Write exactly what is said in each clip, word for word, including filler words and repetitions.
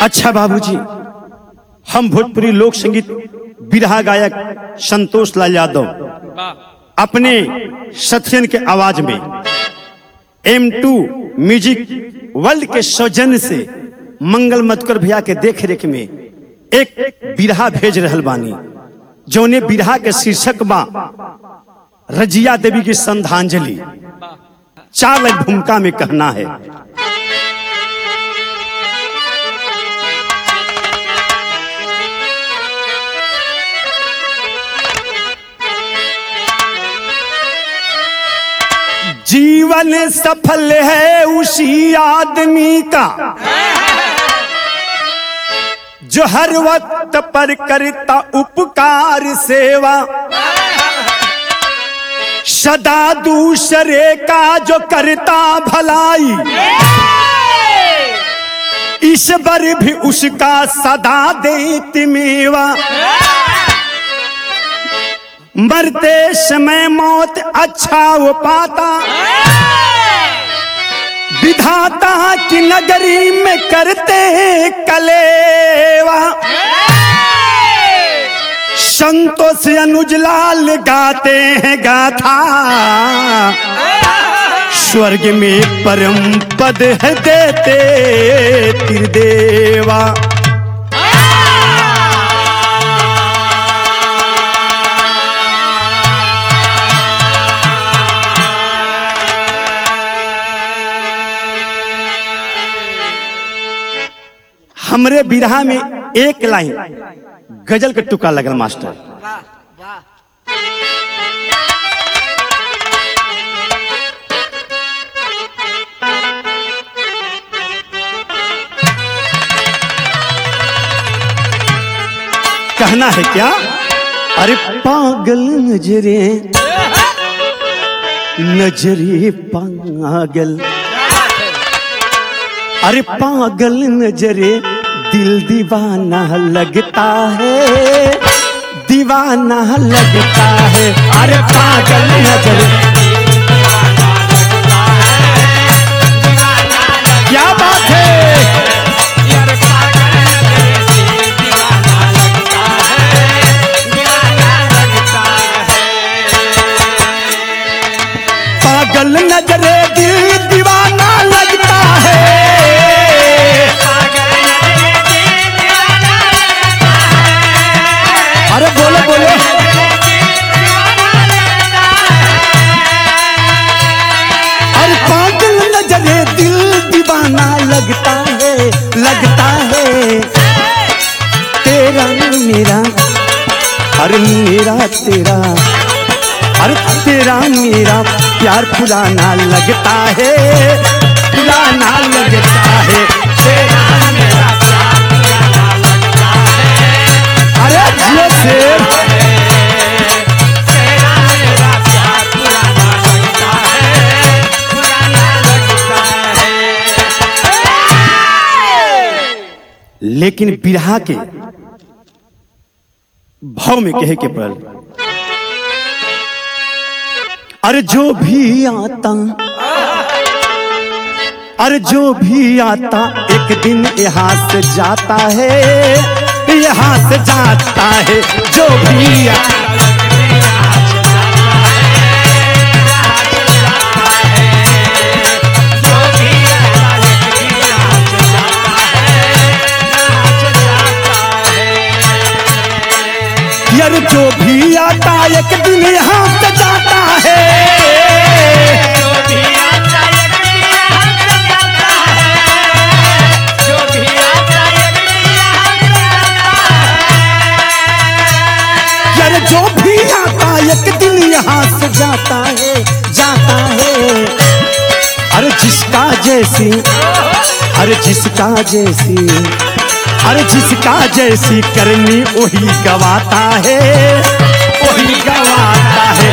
अच्छा बाबूजी, हम भोजपुरी लोक संगीत बिरहा गायक संतोष लाल यादव अपने सथियन के आवाज में एम टू म्यूजिक वर्ल्ड के सौजन्य से मंगल मतकर भैया के देख रेख में एक बिरहा भेज रहल बानी, जौने बिरहा के शीर्षक बा रजिया देवी की श्रद्धांजलि। चार भूमिका में कहना है। जीवन सफल है उसी आदमी का जो हर वक्त पर करता उपकार सेवा, सदा दूसरे का जो करता भलाई, ईश्वर भी उसका सदा देती मेवा। मरते समय मौत अच्छा वो पाता, विधाता की नगरी में करते कलेवा। संतोष अनुज लाल गाते हैं गाथा, स्वर्ग में परम पद है देते त्रिदेवा। हमरे बिरहा में एक लाइन गजल के टुका लगल मास्टर। कहना है क्या? अरे पागल नजरे नजरे पागल, अरे पागल नजरे दिल दीवाना लगता है, दीवाना लगता है। अरे पागल नजरे, क्या बात है। पागल नजरे दिल दीवाना लगता है, अरे बोलो बोलो। अरे पागल नजरे दिल दीवाना लगता है, लगता है। तेरा मेरा, अरे मेरा तेरा, अरे तेरा मेरा प्यार पुराना लगता है, पुराना लगता है। तेरा मेरा प्यार पुराना लगता है, अरे जियो शेर। तेरा मेरा प्यार पुराना लगता है, पुराना लगता है। लेकिन बिरहा के भाव में कहे के पड़ल, अरे जो भी आता, अरे जो भी आता एक दिन यहाँ से जाता है, यहाँ से जाता है। जो भी आता यार, जो भी आता एक दिन यहाँ से जाता है, जो भी आता एक दिन यहाँ से जाता है, जो भी आता एक दिन यहाँ से जाता है। यार जो भी आता एक दिन यहाँ से जाता है, जाता है। अरे जिसका जैसी, अरे जिसका जैसी, अरे जिसका जैसी करनी वही गवाता है, वही गवाता है।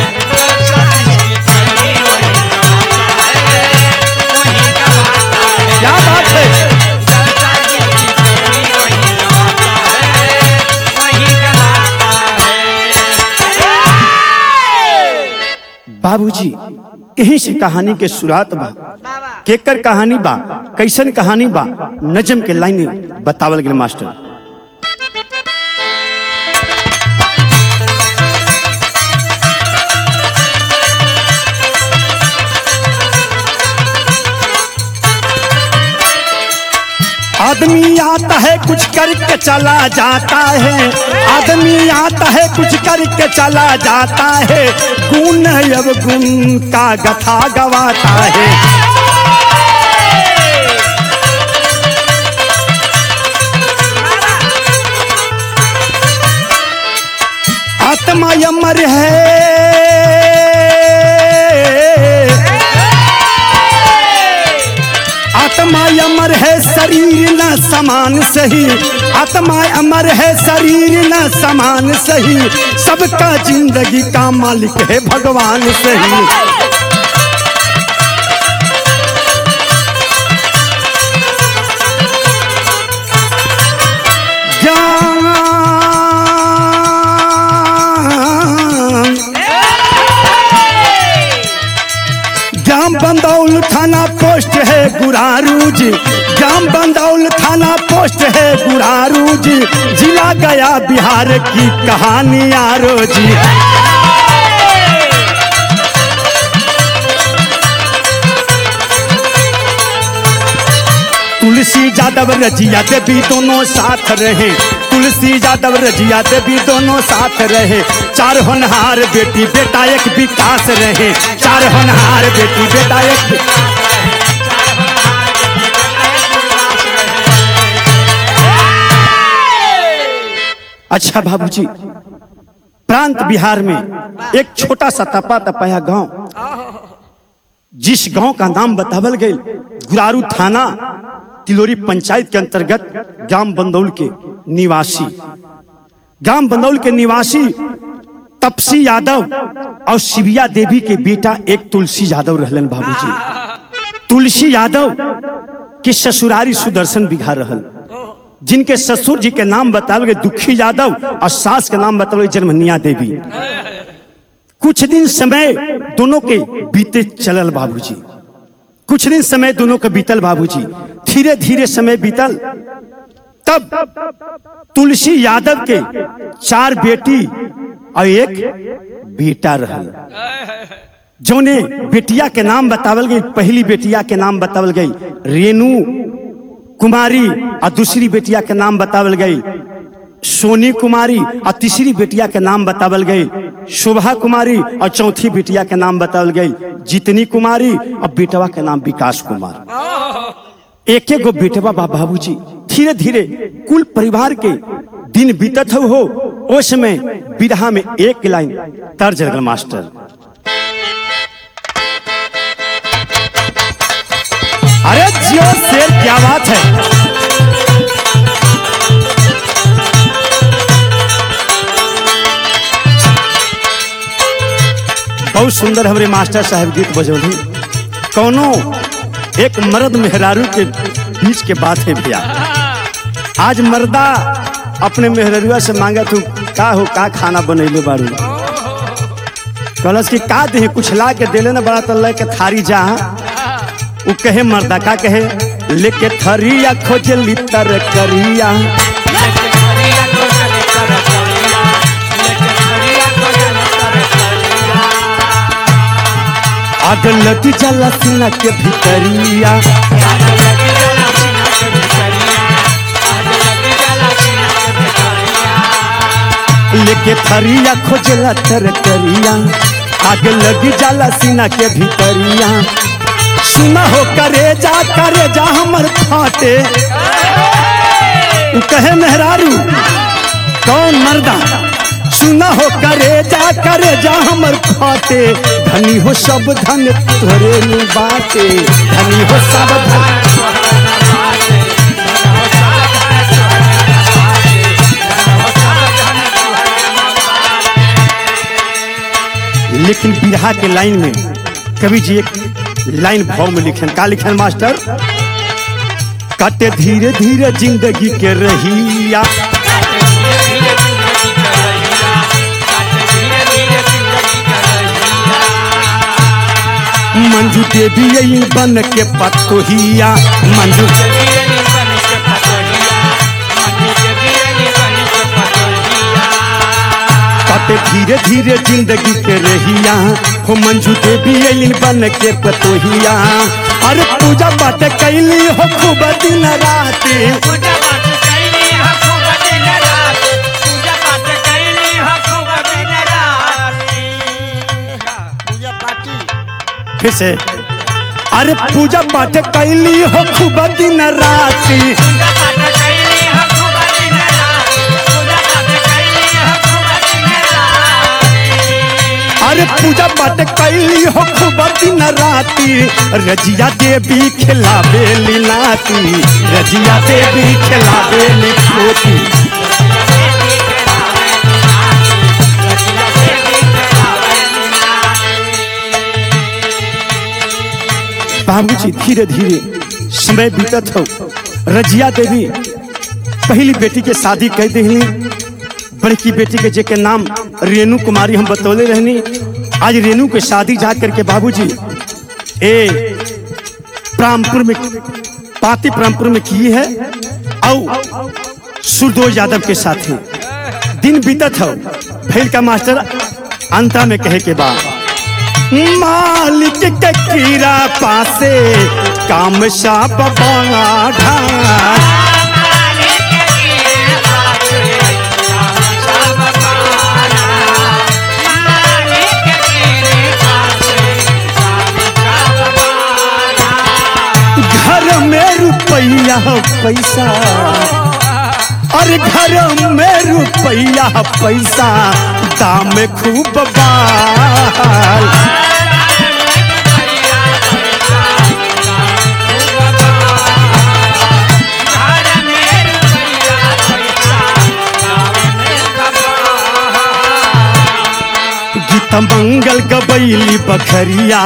क्या बात है। बाबूजी, यहीं से कहानी के शुरुआत बा। केकर कहानी बा, कैसन कहानी बा, नजम के लाइन बतावल गेल मास्टर। आदमी आता है कुछ करके चला जाता है, आदमी आता है कुछ करके चला जाता है, गुण अब गुण का गथा गवाता है। आत्मा अमर है, आत्मा अमर है शरीर न समान सही, आत्मा अमर है शरीर न समान सही, सबका जिंदगी का मालिक है भगवान सही। ज्ञान जाम बंदौल थाना पोस्ट है गुरारू जी, जाम बंदौल थाना पोस्ट है गुरारू जी, जिला गया बिहार की कहानी आरो जी। तुलसी यादव रजिया देवी दोनों साथ रहे, तुलसी यादव रजिया देवी दोनों साथ रहे, चार होनहार बेटी बेटा एक विकास रहे, चार होनहार बेटी बेटा एक। अच्छा बाबूजी, प्रांत बिहार में एक छोटा सा तपा तपाया गांव, जिस गांव का नाम बतावल गई गुरारू थाना तिलोरी पंचायत के अंतर्गत गांव बंदौल के निवासी, गांव बंदौल के निवासी तपसी यादव और शिविया देवी के बेटा एक तुलसी यादव रहलन बाबूजी। तुलसी यादव के ससुरारी सुदर्शन बिघा रहल, जिनके ससुर जी के नाम बतावल गए दुखी यादव और सास के नाम बतावल गए जन्मनिया देवी। कुछ दिन समय दोनों के बीते चलल बाबूजी, कुछ दिन समय दोनों के बीतल बाबूजी, धीरे धीरे समय बीतल। तब तुलसी यादव के चार बेटी और एक बेटा रहल, जोने बेटिया के नाम बतावल गई, पहली बेटिया के नाम बतावल गई रेणु कुमारी और दूसरी बेटिया के नाम बतावल गई सोनी कुमारी और तीसरी बेटिया के नाम बतावल गई शोभा कुमारी और चौथी बेटिया के नाम बतावल गई जितनी कुमारी और बेटवा के नाम विकास कुमार। एक एक गो बेटवा बा बाबूजी। धीरे धीरे कुल परिवार के दिन बीतत हो, उस समय विरहा में एक लाइन तर्ज लगल मास्टर। अरे जियो शेर क्या बात है। बहुत सुंदर हमारे मास्टर साहब गीत बजौली। कौनो एक मर्द मेहरारू के बीच के बात है भैया। आज मर्दा अपने मेहरारुआ से मांगा तू का हो का खाना बनैले बारू, कहलस कि का दे कुछ ला के देले ना बड़ा तो के थारी जा। उ कहे मर्दा का कहे लेके थरिया खोजली तर करिया, आग लगी जला सीना के भीतरिया, लेके थरिया खोजला तर करिया, आग लगी जला सीना के भीतरिया। सुना हो करे जा करे जा हमर फाटे, कहे मेहरारू कौन मर्दा। सुना हो करे जा करे जा हमर फाटे, धनी हो सब धन तोरे नु बाटे, धनी हो सब धन। लेकिन बिरहा के लाइन में कवि जी एक लाइन भाव में लिखन का लिखन मास्टर। काटे धीरे धीरे जिंदगी के रहिया, मंजू देवी आई बन के पतोहिया मंजू कटे धीरे धीरे जिंदगी के रहिया हो मंजू देवी आई बन के पतोहिया अरे पूजा पाठ कैली हो खूब दिन रात फिर से अरे पूजा पाठ कैली हो खूब दिन रात अरे पूजा पाठ कैली हो खूब दिन राती रजिया देवी खिलावे लीलाती रजिया देवी खिलावे लिखोती बाबूजी धीरे धीरे समय बीतत हो रजिया देवी पहली बेटी के शादी कर दिली बड़की बेटी के जेके नाम रेणु कुमारी हम बतौले रहनी आज रेणु के शादी जा करके बाबूजी ए प्रामपुर में पाती प्रामपुर में की है और सुरदोज यादव के साथ दिन बीतत हो भैल का मास्टर अंता में कहे के बाद मालिक के कीरा पासे काम शाप बाढ़ा घर में रुपया पैसा अरे घर में रुपया पैसा दाम खूब बाल गीत मंगल गबैली बखरिया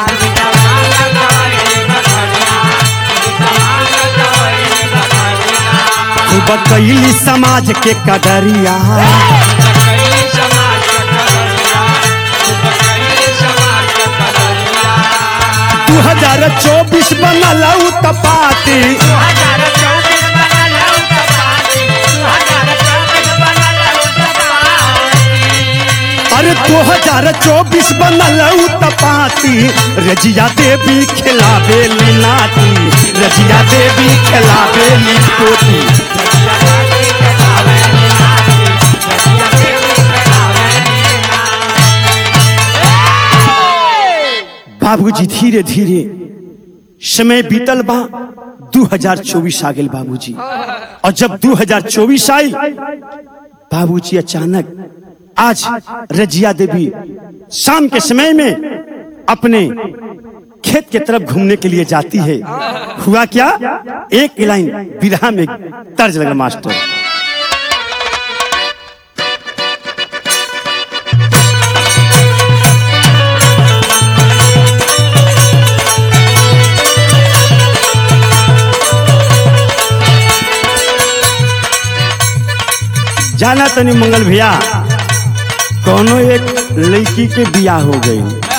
खूब कैली समाज के कदरिया दू हजार चौबीस बनल उत्पाती अरे दो हजार चौबीस बनल उत्पाती रजिया देवी खिलावे लीलाती रजिया देवी खिलावे लिखोती बाबूजी धीरे धीरे समय बीतल बा दो हजार चौबीस आ गए बाबूजी और जब दो हजार चौबीस आई बाबूजी अचानक आज रजिया देवी शाम के समय में अपने खेत के तरफ घूमने के लिए जाती है हुआ क्या एक लाइन बिरहा में तर्ज लगा मास्टर जाना तनी मंगल भैया कोनो एक लड़की के बियाह हो गई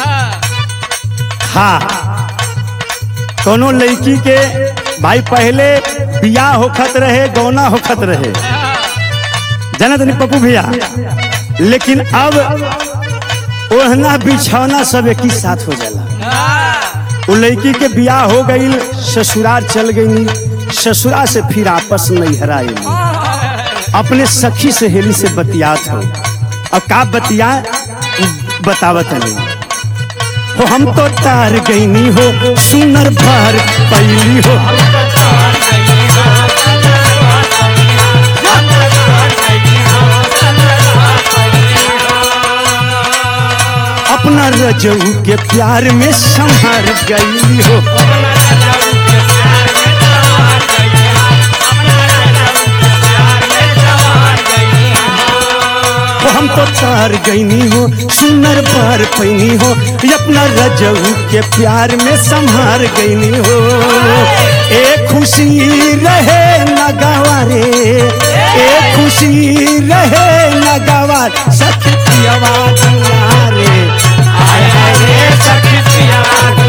हाँ कोनो लड़की के भाई पहले बियाह होखत रहे गौना होखत रहे जाना तनी पप्पू भैया लेकिन अब ओढ़ना बिछौना सब एक ही साथ हो जाला वो लड़की के बियाह हो गई ससुराल चल गई ससुरा से फिर आपस नहीं हराई अपने सखी सहेली से बतियात हो और का बतिया बतावत नहीं हो हम तो तार गईनी हो सुनर भर पैली हो अपना रजऊ के प्यार में संभर गई हो हम तो तार गईनी हो सुनर बार पैनी हो अपना रजऊ के प्यार में संभार गईनी हो एक खुशी रहे नगावा रे एक खुशी रहे नगावा सखी आवाज रे आय हाय रे सखी आवाज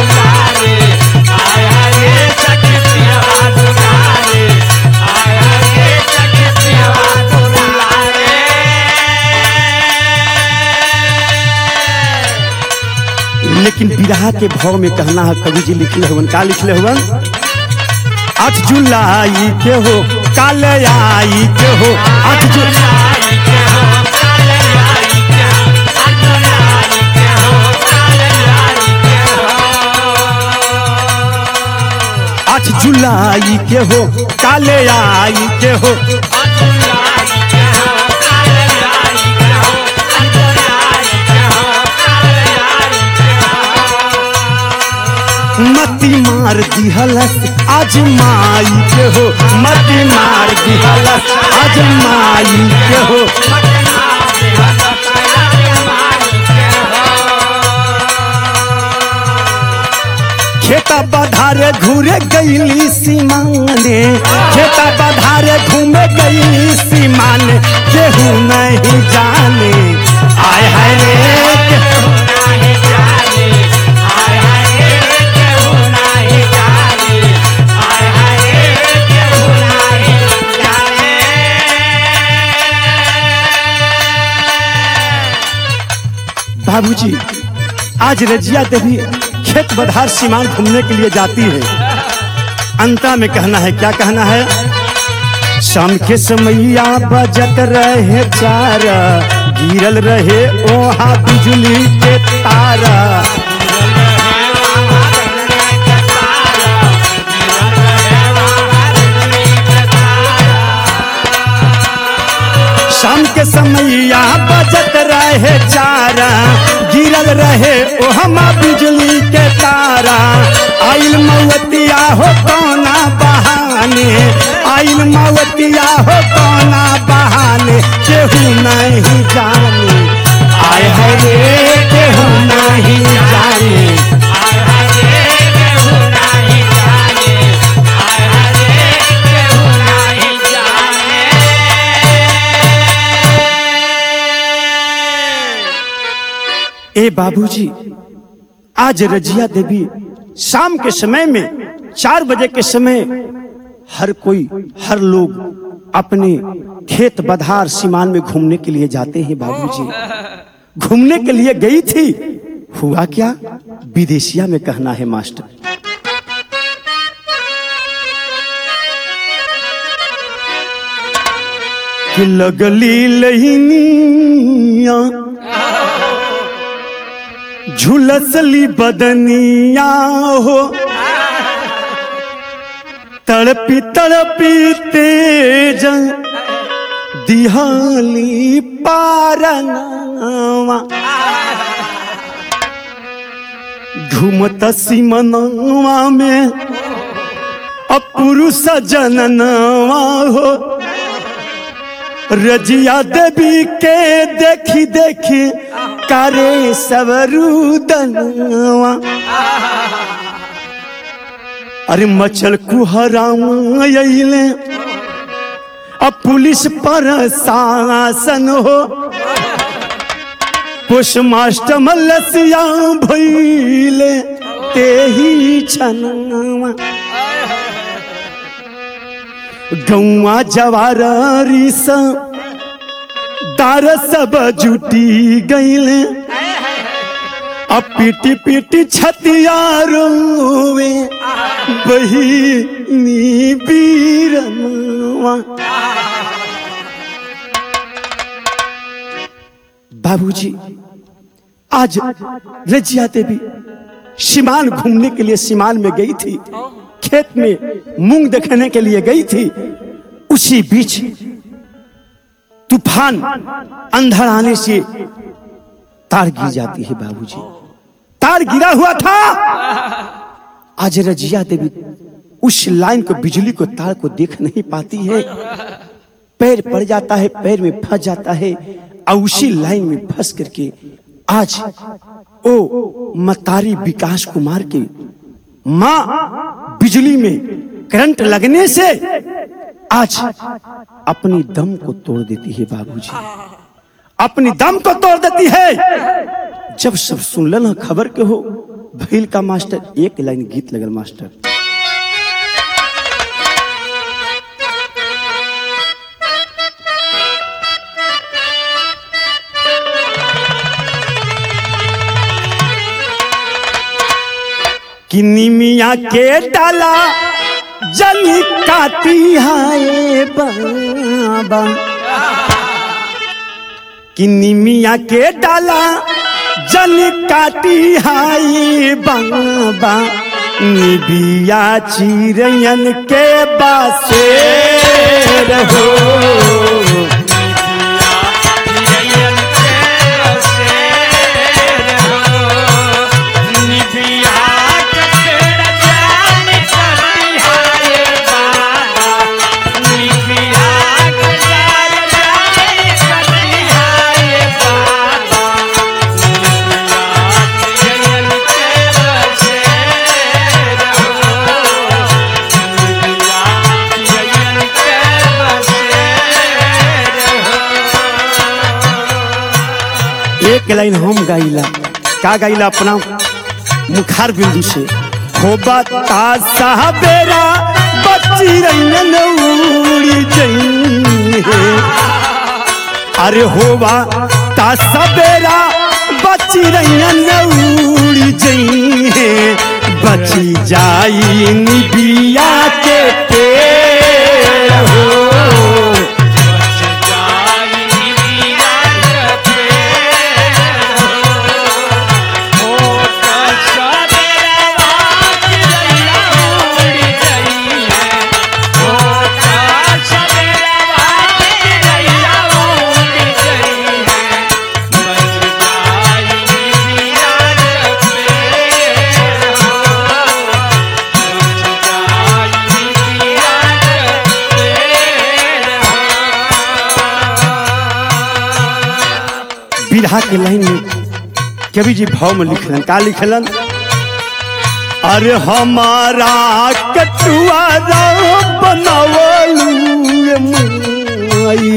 लेकिन बिरहा के भाव में कहना है, कवि जी लिखले हुए का लिखले हुए, आठ जुलाई के हो काल आई के हो, आठ जुलाई के हो काल आई के हो, आठ जुलाई के हो काल आई के हो, आठ जुलाई के हो काल आई के हो, मती मार दिहलस आज माई के हो, मती मार दिहलस आज माई के हो, खेता बधारे घूरे गईली सीमाने, खेता बधारे घूमे गईली सीमाने, केहू नहीं जाने आय हाय रे केहू नहीं जाने, आय हाय रे केहू नहीं जाने, आय हाय रे केहू नहीं जाने। बाबूजी आज रजिया देवी खेत बधार सीमान घूमने के लिए जाती है। अंता में कहना है, क्या कहना है, शाम के समैया बजत रहे चारा, गिरल रहे ओहा बिजली के तारा, शाम के समैया बजत रहे चारा, गिरल रहे ओहमा बिजली के तारा, आइल मवतिया हो कौना बहाने, आइल मवतिया हो कौना बहाने, केहू नहीं जाने आय हाय रे केहू नहीं जाने, आय हाय रे केहू नहीं जाने, आय हाय रे केहू नहीं जाने। ए बाबूजी आज रजिया देवी शाम के समय में चार बजे के समय हर कोई हर लोग अपने खेत बधार सीमान में घूमने के लिए जाते हैं। बाबूजी घूमने के लिए गई थी, हुआ क्या, विदेशिया में कहना है मास्टर, कि लगली लहिनिया झुलसली बदनिया हो, तड़पी तड़पी तेज दिहाली पारनावा, घूमत सिमनवा में अपुरुष जननवा हो, रजिया देवी के देखी देखी करे सबरूदनवा, अरे मचल कुहराइले अब पुलिस पर शासन हो, पोस्टमास्टर मलसिया भइले तेही छनवा, गौवा जवारी सा दार सब जुटी गईले, अब पीटी पीटी छतिया रोवे बहिनी बीरनवा। बाबूजी आज रजिया देवी सीमान घूमने के लिए सीमान में गई थी, खेत में मूंग देखने के लिए गई थी, उसी बीच तूफान अंधड़ आने से तार गिर जाती है। बाबूजी तार गिरा हुआ था, आज रजिया देवी उस लाइन को बिजली को तार को देख नहीं पाती है, पैर पड़ जाता है, पैर में फंस जाता है और उसी लाइन में फंस करके आज ओ मतारी विकास कुमार के माँ बिजली में करंट लगने से आज अपनी दम को तोड़ देती है। बाबूजी अपनी दम को तोड़ देती है। जब सब सुनलन खबर के हो भइल का मास्टर, एक लाइन गीत लगल मास्टर, कि निमिया के डाला जली काटी हाय बाबा, कि निमिया के डाला जली काटी हाय बाबा, निबिया चिरैयन के बासे रहो, एक लाइन हम गाइला का गाइला अपना मुखार बिंदु से, होबा तासा बेरा बच्ची रैन उड़ी जई है, अरे होबा तासा बेरा बच्ची रैन उड़ी जई है, बची जाई निबिया के पेड़ हो, बिरहा के लाइन में कवि जी भाव में लिखलन का लिखलन, अरे हमारा कटुआ बनावलू माई,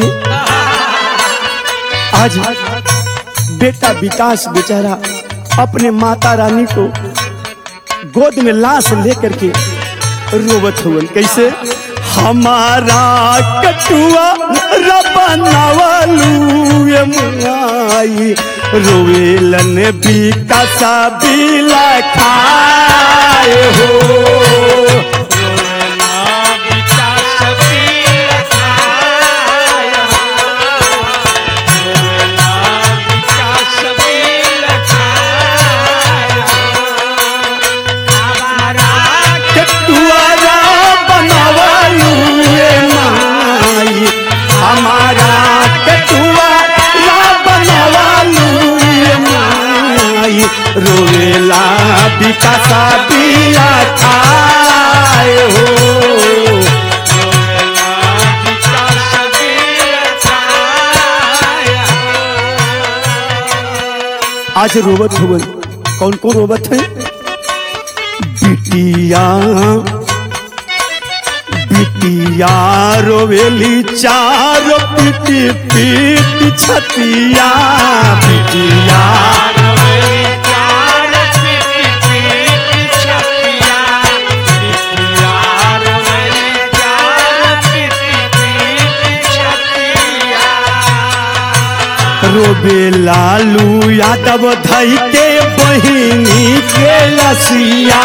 आज बेटा विकास बेचारा अपने माता रानी को गोद में लाश लेकर के रोवत हुए, कैसे हमारा कटुआ बनावलू माई, रोवेलन विकासा बिला खाए हो, हमारा कटुआ रोवेला विकासा बिया खाए हो, आज रोवत हुए कौन कौन रोवत है, बिटिया बिटिया रोवेली चारो पीटी पीटी छतिया, बिटिया रोबे लालू यादव धई के बहिनी के लसिया,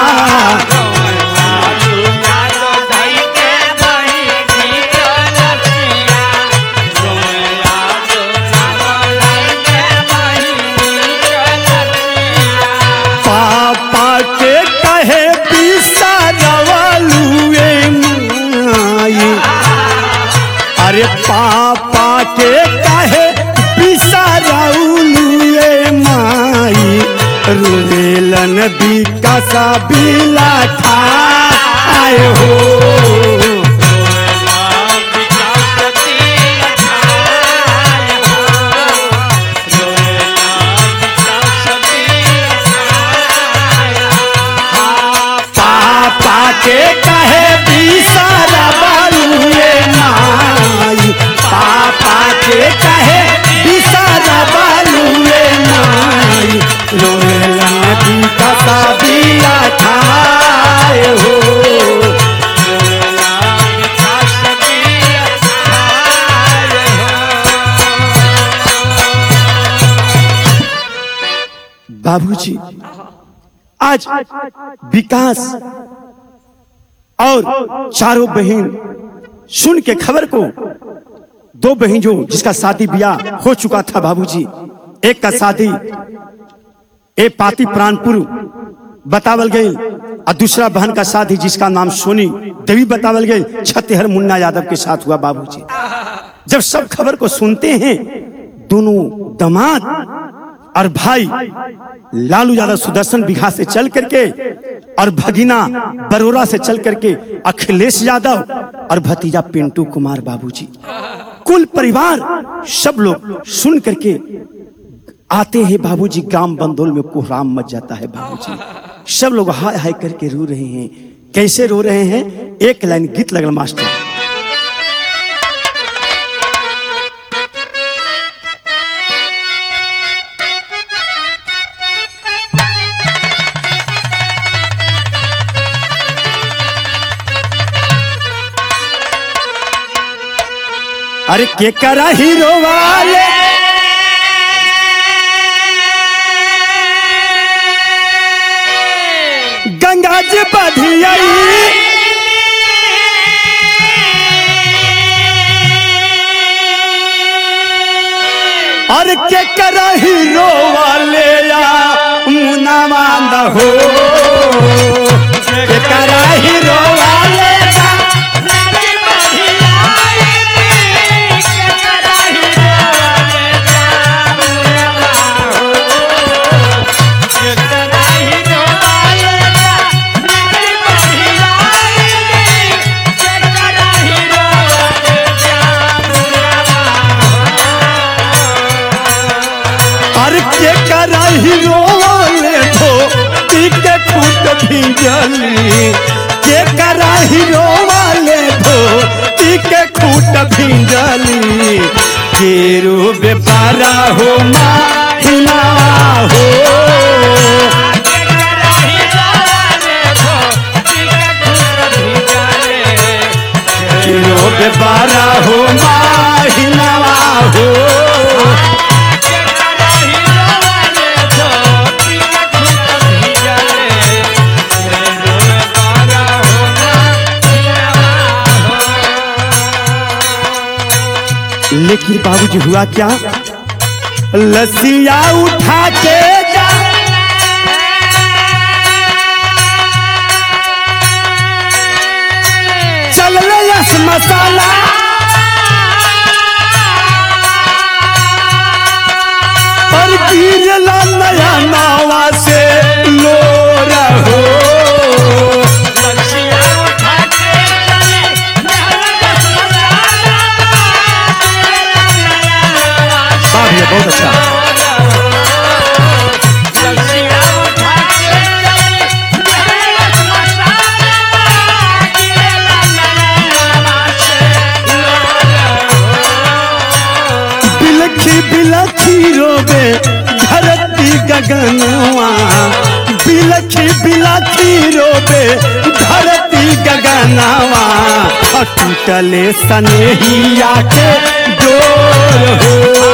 पापा के कहे बिसरवलू माई, अरे पापा के कहे माई, रोवेलन विकासा बिला खाए हो, पापा के कहे बिसरवलू माई, पापा के कहे बिसरवलू माई, रोवेला विकासा बिया खाए हो, बाबूजी आज विकास और चारों बहन सुन के खबर को, दो बहन जो जिसका शादी ब्याह हो चुका था बाबूजी, एक का शादी ए पाती प्राणपुर बतावल गई और दूसरा बहन का शादी जिसका नाम सोनी देवी बतावल गई छत्तीहर मुन्ना यादव के साथ हुआ बाबूजी। जब सब खबर को सुनते हैं, दोनों दामाद और भाई लालू यादव सुदर्शन बिघा से चल करके और भगीना बरोरा से चल करके अखिलेश यादव और भतीजा पिंटू कुमार बाबूजी, कुल परिवार सब लोग सुन करके आते हैं बाबूजी। गांव बंदोल में कोहराम मच जाता है बाबूजी। सब लोग हाय हाय करके रो रहे हैं। कैसे रो रहे हैं? एक लाइन गीत लगल मास्टर। अरे के करा हीरो वाले गंगा जी बधियाई, और के करा हीरो वाले या मुना मांदा हो, के करा हीरो वाले हीरो वाले धोती के खूट भिंजली, के करा हीरो वाले धोती के खूट भिंजली, केरो बेपारा हो माहिना हो, केरो बेपारा हो माहिना हो। लेकिन बाबूजी हुआ क्या? लसिया उठा के जा चल रस मसाला, और गिरला नया नावा से लो रहो, बहुत अच्छा। बिलखी बिलखी रोबे धरती गगनवा, बिलखी बिलखी रोबे धरती गगनवा, टूटले सनेहिया के डोर हो,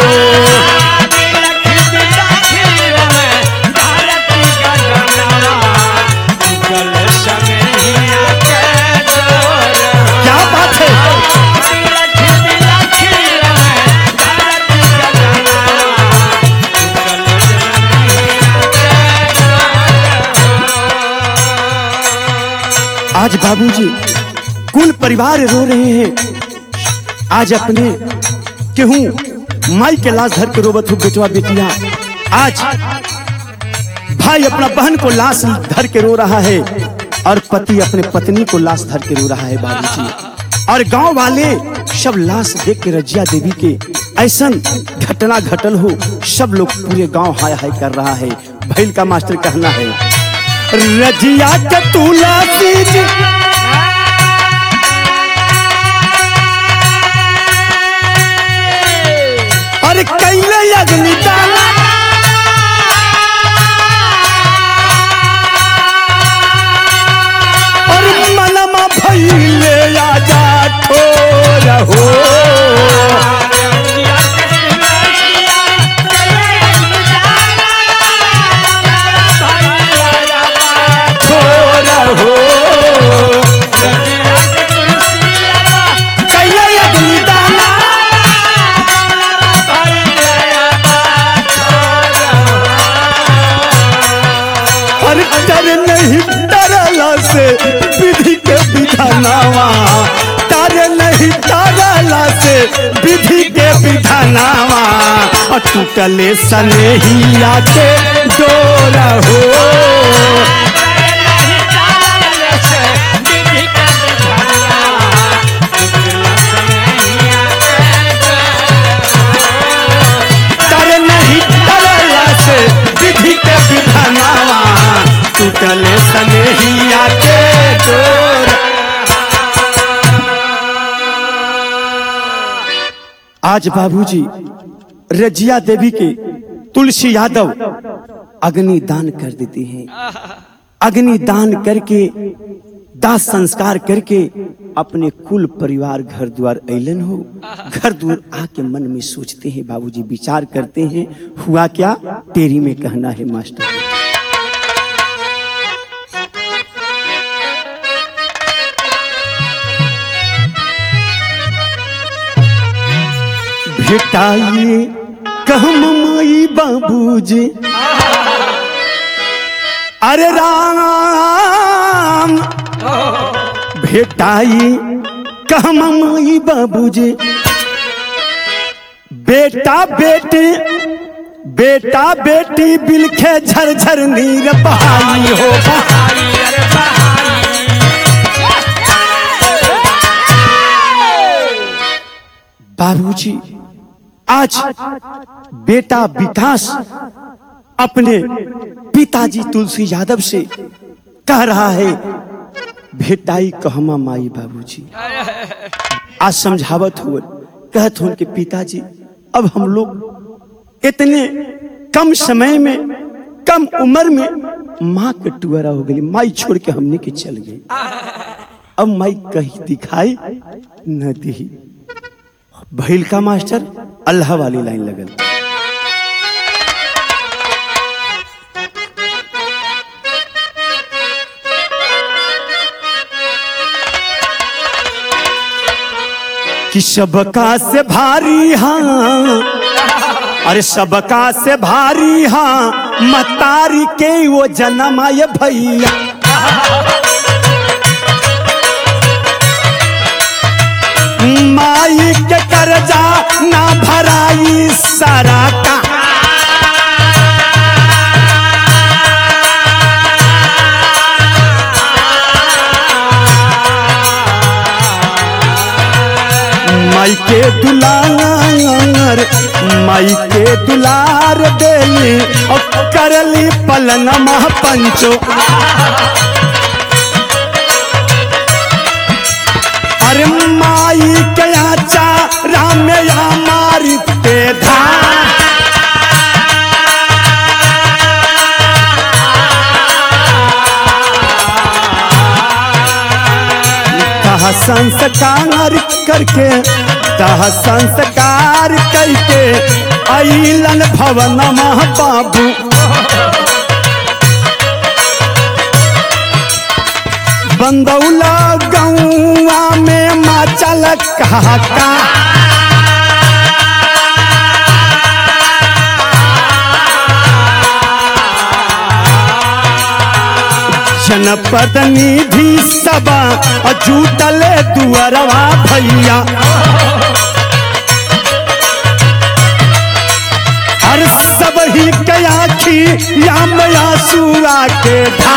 आज बाबूजी कुल परिवार रो रहे हैं। आज अपने केहू माई के लाश धर के रोबत हो बेटवा बेटिया, आज भाई अपना बहन को लाश धर के रो रहा है और पति अपने पत्नी को लाश धर के रो रहा है बाबूजी। और गांव वाले सब लाश देख के रजिया देवी के ऐसा घटना घटल हो, सब लोग पूरे गांव हाय हाय कर रहा है। भैल का मास्टर कहना है, रजिया के तुलसी जी और कैले अग्नि डाला, और मनमा भैले आजा ठोर हो, नहीं डरला से विधि के विधानावा, तारे नहीं डरला से विधि के विधानावा, और टूटले सनेहिया के डोरा हो। तारे नहीं डरला से विधि के विधानावा, टूटले सनेहिया के डोरा। आज बाबूजी रजिया देवी के तुलसी यादव अग्नि दान कर देते हैं। अग्नि दान करके दाह संस्कार करके अपने कुल परिवार घर द्वार ऐलन हो। घर द्वार आके मन में सोचते हैं, बाबूजी विचार करते हैं, हुआ क्या? तेरी में कहना है मास्टर। भेटाइए कहम माई बाबूजी, अरे राम भेटाइए कहम माई बाबूजी, बेटा बेटी बेटा बेटी बिलखे झरझर नीर बहाई हो। बाबूजी आज बेटा विकास अपने पिताजी तुलसी यादव से कह रहा है, भेटाई कहमा माई बाबूजी। आज समझावत हुए कहत हो कि पिताजी अब हम लोग इतने कम समय में कम उम्र में माँ के टुअरा हो गई, माई छोड़ के हमने के चल गई। अब माई कहीं दिखाई न दी। भैल का मास्टर अल्लाह वाली लाइन लगल। कि सबका से भारी हाँ, अरे सबका से भारी हाँ, मतारी के वो जन्म आए भैया। माई के कर्जा ना भराई सारा का, माई के दुलार माई के दुलार देली और करली पलन महापंचो। अरे माई के आचा राम या मारी पे धा, कहा संस्कार करके कहा संस्कार करके अइलन भवन मह बाबू। बंदौला गौआ में माचल काका, जनपद निधि सबा जूटले दुअरवा भैया। हर सब ही कया की या मया सुरा के धा,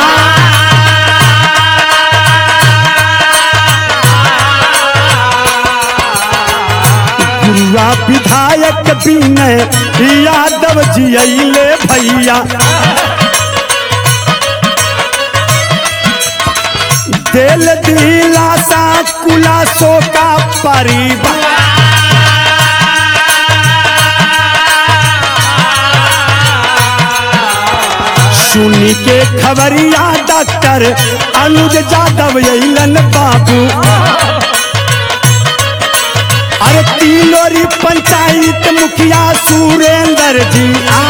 गुरुआ विधायक विनय यादव जी अइले भैया। दिल दिलासा कुलासों का परिवार, सुनी के खबरिया डॉक्टर अनुज यादव अइलन बाबू। अरे तिलोरी पंचायत मुखिया सुरेंद्र जी आ,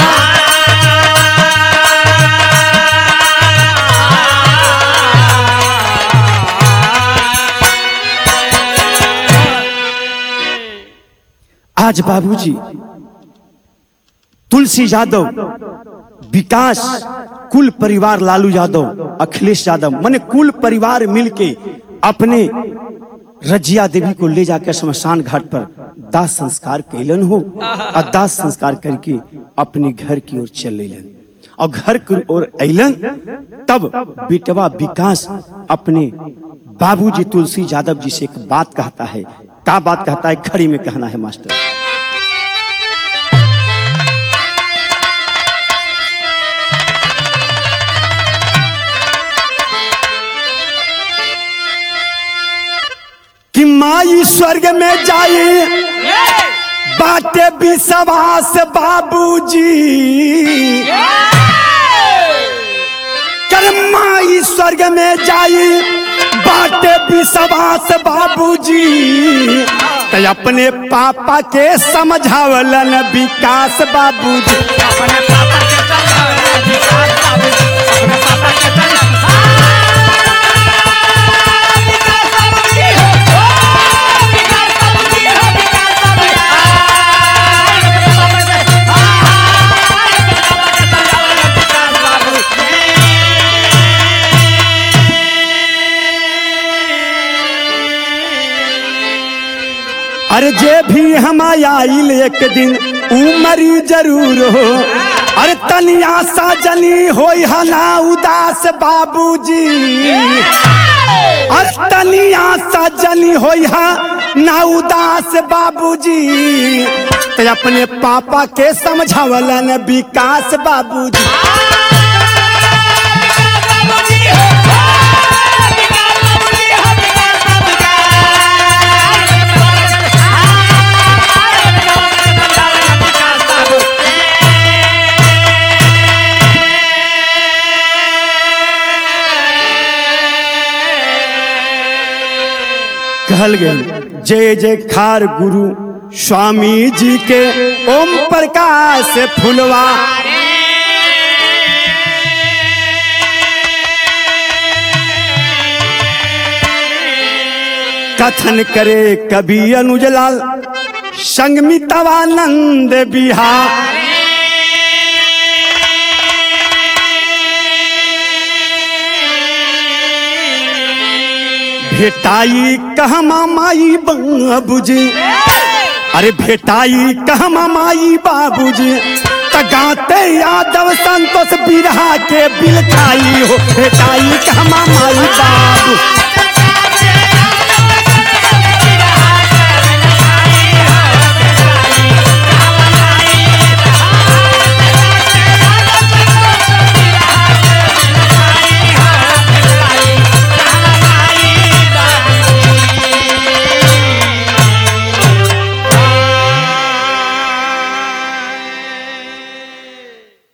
आज बाबूजी तुलसी यादव विकास कुल परिवार लालू यादव अखिलेश यादव माने कुल परिवार मिलके अपने रजिया देवी को ले जाकर शमशान घाट पर दाह संस्कार कैलन हो और दाह संस्कार करके अपने घर की ओर चल लेलन और घर की ओर अलन। तब बेटवा विकास अपने बाबूजी तुलसी यादव जी से एक बात कहता है। क्या बात कहता है? खड़ी में कहना है मास्टर। कि माई स्वर्ग में जाए बाटे विश्वास बाबूजी, कर माई स्वर्ग में जाए बाटे विश्वास बाबूजी, तो अपने पापा के समझावलन विकास बाबूजी। अपने पापा के समझावलन विकास बाबूजी, अपने पापा के अरे जे भी हम आइल एक दिन उमरी जरूर हो, अरे तनिया सा जनी होई हना उदास बाबूजी, अरे तनिया सा जनी होई हा ना उदास बाबूजी, तो अपने पापा के समझावलन विकास बाबूजी। कहल गए जय जयकार गुरु स्वामी जी के ओम प्रकाश फुलवा, कथन करे कवि अनुजलाल संगमितवानंद बिहार। भेटाई कहमा माई बाबूजी, अरे भेटाई कहमा माई बाबूजी, तगाते यादव संतोष बिरहा के बिलखाई हो। भेटाई कहमा माई बाबू।